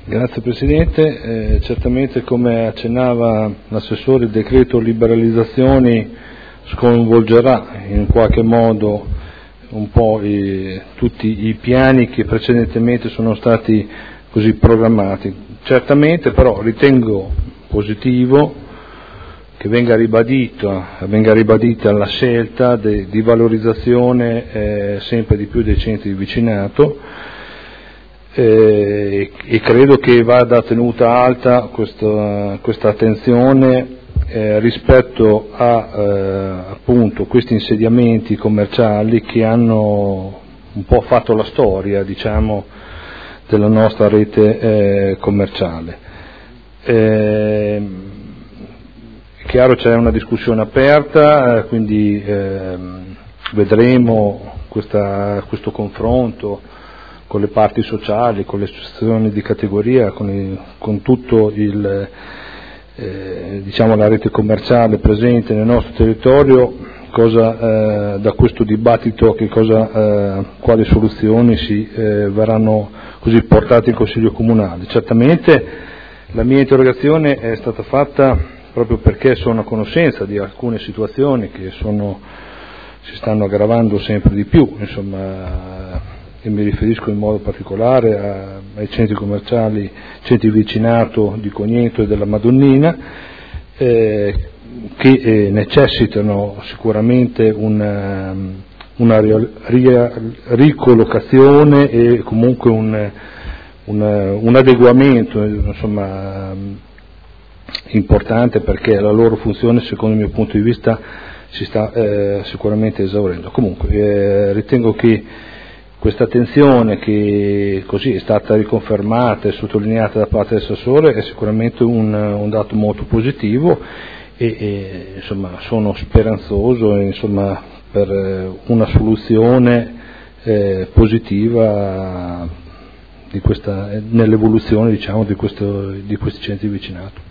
Grazie Presidente, certamente come accennava l'assessore il decreto liberalizzazioni sconvolgerà in qualche modo un po' tutti i piani che precedentemente sono stati così programmati. Certamente però ritengo positivo che venga ribadita la scelta di valorizzazione sempre di più dei centri di vicinato. E credo che vada tenuta alta questa attenzione rispetto a appunto questi insediamenti commerciali che hanno un po' fatto la storia, diciamo, della nostra rete commerciale. È chiaro, c'è una discussione aperta, quindi vedremo questo confronto con le parti sociali, con le associazioni di categoria, con tutto diciamo la rete commerciale presente nel nostro territorio, da questo dibattito quali soluzioni verranno così portate in Consiglio Comunale. Certamente la mia interrogazione è stata fatta proprio perché sono a conoscenza di alcune situazioni che si stanno aggravando sempre di più, insomma. E mi riferisco in modo particolare ai centri commerciali, centri vicinato di Cogneto e della Madonnina, che necessitano sicuramente una ricollocazione e comunque un adeguamento, insomma, importante, perché la loro funzione, secondo il mio punto di vista, si sta sicuramente esaurendo. Comunque ritengo che questa attenzione che così è stata riconfermata e sottolineata da parte del Assessore è sicuramente un dato molto positivo e insomma sono speranzoso insomma, per una soluzione positiva nell'evoluzione, diciamo, di questi centri di vicinato.